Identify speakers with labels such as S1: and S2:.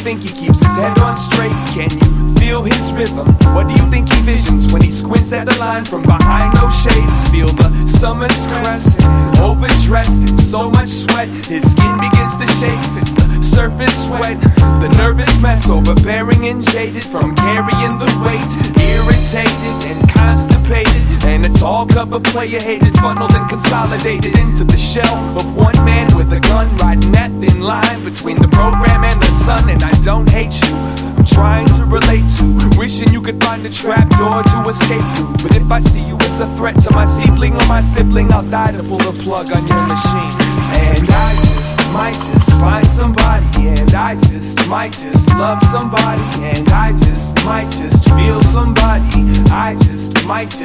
S1: think he keeps his head on straight? Can you feel his rhythm? What do you think he visions when he squints at the line from behind those shades? Feel the summer's crest, overdressed in so much sweat. His skin begins to shake, it's the surface sweat. The nervous mess, overbearing and jaded from carrying the weight. Irritated and constipated, and a tall cup of player hated, funneled and consolidated into the shell of one man with a gun, riding that thin line between the program and the sun. And I don't hate you, I'm trying to relate to, wishing you could find a trap door to escape through. But if I see you as a threat to my seedling or my sibling, I'll die to pull the plug on your machine. And I might just find somebody, and I might just love somebody, and I might just feel somebody, I might just